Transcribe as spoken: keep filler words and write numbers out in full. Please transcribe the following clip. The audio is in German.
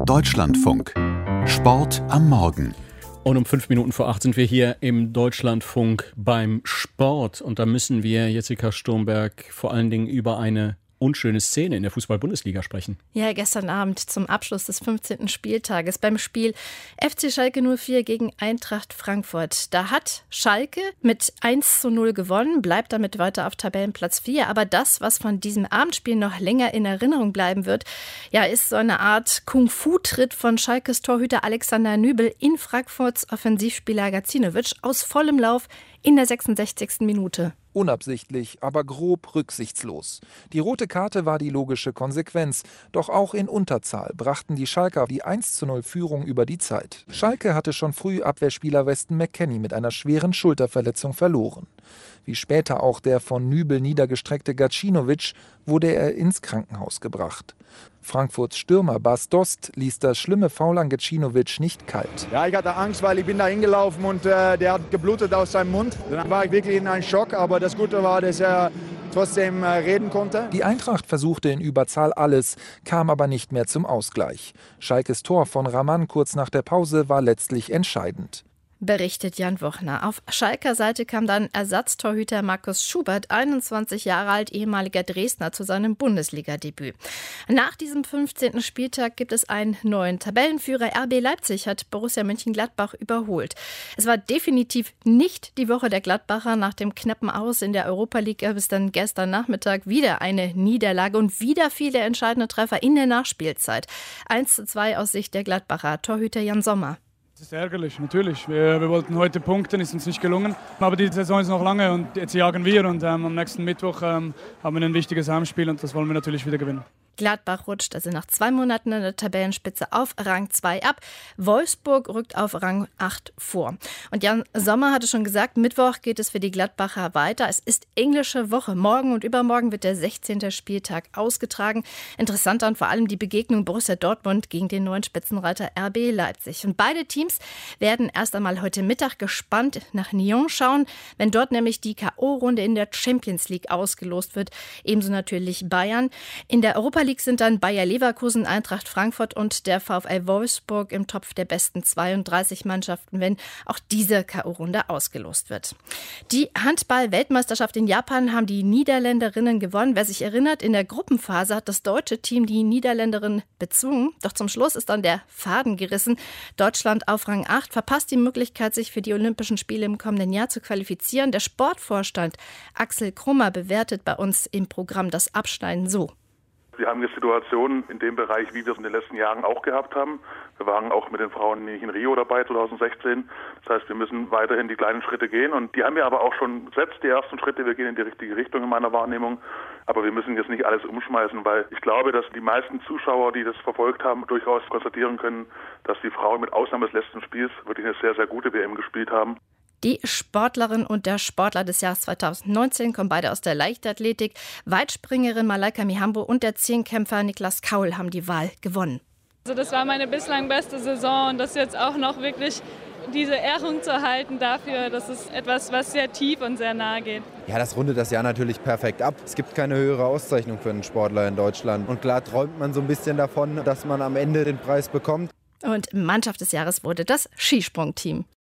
Deutschlandfunk. Sport am Morgen. Und um fünf Minuten vor acht sind wir hier im Deutschlandfunk beim Sport. Und da müssen wir, Jessica Sturmberg, vor allen Dingen über eine unschöne Szene in der Fußball-Bundesliga sprechen. Ja, gestern Abend zum Abschluss des fünfzehnten Spieltages beim Spiel F C Schalke null vier gegen Eintracht Frankfurt. Da hat Schalke mit eins zu null gewonnen, bleibt damit weiter auf Tabellenplatz vier. Aber das, was von diesem Abendspiel noch länger in Erinnerung bleiben wird, ja, ist so eine Art Kung-Fu-Tritt von Schalkes Torhüter Alexander Nübel in Frankfurts Offensivspieler Gacinovic aus vollem Lauf in der sechsundsechzigsten Minute. Unabsichtlich, aber grob rücksichtslos. Die rote Karte war die logische Konsequenz. Doch auch in Unterzahl brachten die Schalker die eins zu null Führung über die Zeit. Schalke hatte schon früh Abwehrspieler Weston McKennie mit einer schweren Schulterverletzung verloren. Wie später auch der von Nübel niedergestreckte Gacinovic wurde er ins Krankenhaus gebracht. Frankfurts Stürmer Bas Dost ließ das schlimme Foul an Gacinovic nicht kalt. Ja, ich hatte Angst, weil ich bin da hingelaufen und äh, der hat geblutet aus seinem Mund. Dann war ich wirklich in einem Schock, aber das Gute war, dass er trotzdem äh, reden konnte. Die Eintracht versuchte in Überzahl alles, kam aber nicht mehr zum Ausgleich. Schalkes Tor von Raman kurz nach der Pause war letztlich entscheidend. Berichtet Jan Wochner. Auf Schalker Seite kam dann Ersatztorhüter Markus Schubert, einundzwanzig Jahre alt, ehemaliger Dresdner, zu seinem Bundesliga-Debüt. Nach diesem fünfzehnten Spieltag gibt es einen neuen Tabellenführer. R B Leipzig hat Borussia Mönchengladbach überholt. Es war definitiv nicht die Woche der Gladbacher. Nach dem knappen Aus in der Europa League gab es dann gestern Nachmittag wieder eine Niederlage und wieder viele entscheidende Treffer in der Nachspielzeit. eins zu zwei aus Sicht der Gladbacher. Torhüter Jan Sommer. Das ist ärgerlich, natürlich. Wir, wir wollten heute punkten, ist uns nicht gelungen. Aber die Saison ist noch lange und jetzt jagen wir. Und ähm, am nächsten Mittwoch ähm, haben wir ein wichtiges Heimspiel und das wollen wir natürlich wieder gewinnen. Gladbach rutscht also nach zwei Monaten in der Tabellenspitze auf Rang zwei ab. Wolfsburg rückt auf Rang acht vor. Und Jan Sommer hatte schon gesagt, Mittwoch geht es für die Gladbacher weiter. Es ist englische Woche. Morgen und übermorgen wird der sechzehnte Spieltag ausgetragen. Interessant dann vor allem die Begegnung Borussia Dortmund gegen den neuen Spitzenreiter R B Leipzig. Und beide Teams werden erst einmal heute Mittag gespannt nach Nyon schauen, wenn dort nämlich die K O-Runde in der Champions League ausgelost wird. Ebenso natürlich Bayern. In der Europa League sind dann Bayer Leverkusen, Eintracht Frankfurt und der VfL Wolfsburg im Topf der besten zweiunddreißig Mannschaften, wenn auch diese K O-Runde ausgelost wird. Die Handball-Weltmeisterschaft in Japan haben die Niederländerinnen gewonnen. Wer sich erinnert, in der Gruppenphase hat das deutsche Team die Niederländerin bezwungen. Doch zum Schluss ist dann der Faden gerissen. Deutschland auf Rang acht verpasst die Möglichkeit, sich für die Olympischen Spiele im kommenden Jahr zu qualifizieren. Der Sportvorstand Axel Krummer bewertet bei uns im Programm das Abschneiden so. Wir haben jetzt Situationen in dem Bereich, wie wir es in den letzten Jahren auch gehabt haben. Wir waren auch mit den Frauen nicht in Rio dabei zwanzig sechzehn. Das heißt, wir müssen weiterhin die kleinen Schritte gehen. Und die haben wir aber auch schon gesetzt, die ersten Schritte. Wir gehen in die richtige Richtung in meiner Wahrnehmung. Aber wir müssen jetzt nicht alles umschmeißen, weil ich glaube, dass die meisten Zuschauer, die das verfolgt haben, durchaus konstatieren können, dass die Frauen mit Ausnahme des letzten Spiels wirklich eine sehr, sehr gute W M gespielt haben. Die Sportlerin und der Sportler des Jahres zweitausendneunzehn kommen beide aus der Leichtathletik. Weitspringerin Malaika Mihambo und der Zehnkämpfer Niklas Kaul haben die Wahl gewonnen. Also das war meine bislang beste Saison und das jetzt auch noch wirklich diese Ehrung zu erhalten dafür, das ist etwas, was sehr tief und sehr nahe geht. Ja, das rundet das Jahr natürlich perfekt ab. Es gibt keine höhere Auszeichnung für einen Sportler in Deutschland. Und klar träumt man so ein bisschen davon, dass man am Ende den Preis bekommt. Und Mannschaft des Jahres wurde das Skisprungteam.